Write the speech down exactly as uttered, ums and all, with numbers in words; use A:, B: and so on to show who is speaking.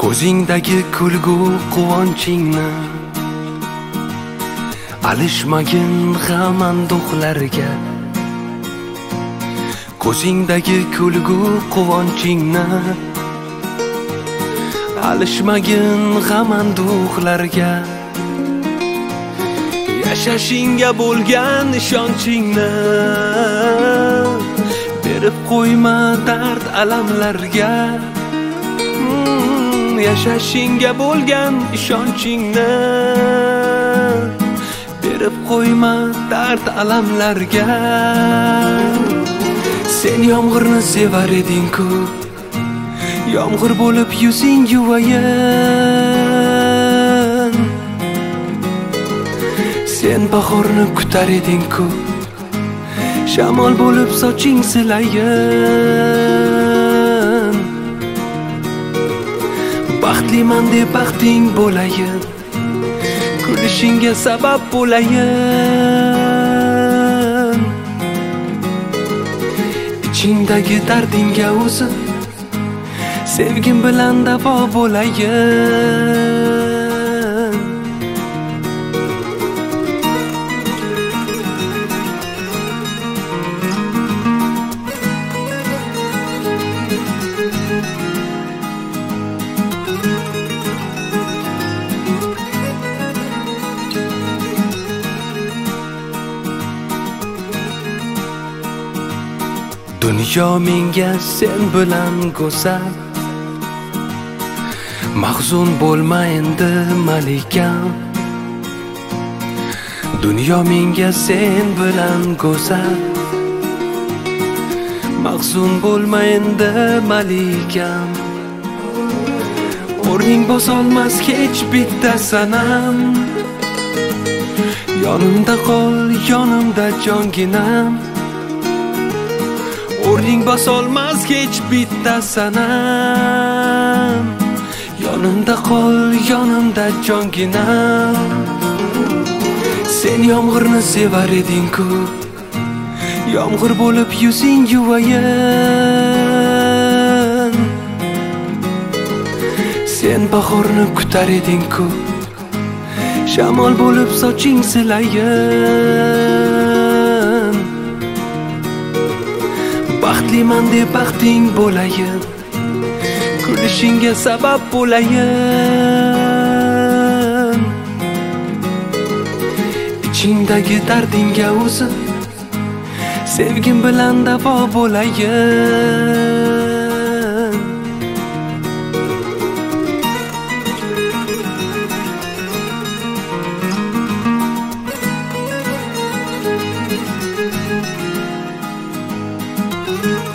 A: Ko'zingdagi kulgu quvonchingni alishmagin g'am anduhlarga. Ko'zingdagi kulgu quvonchingni alishmagin g'am anduhlarga. Yashashingga bo'lgan ishonchingni berib qo'yma dard alamlarga. Yashashingga bo'lgan ishonchingni berib qo'yma dard alamlarga. Sen yomg'irni sevar eding-ku, yomg'ir bo'lib yuzing yuvayin. Sen bahorni kutar eding-ku, shamol bo'lib soching silayin. Baxtliman deb baxting bo'layin, kulishingga sabab bo'layin. Ichingdagi dardingga o'zim sevgim bilan davo bo'layin. Dunyo menga sen bilan go'zal, mahzun bo'lma endi malikam. Dunyo menga sen bilan go'zal, mahzun bo'lma endi malikam. O'rning bosolmas hech bitta sanam, yonimda qol, yonimda jonginam. O'rning bosolmas hech bitta sanam, yonimda qol, yonimda jonginam. Sen yomg'irni sevar eding-ku, yomg'ir bo'lib yuzing yuvayin. Sen bahorni kutar eding-ku, shamol bo'lib soching silayin. Baxtliman deb baxting bo'layin, kulishingga sabab bo'layin. Ichingdagi dardingga o'zim sevgim bilan davo bo'layin.
B: Thank you.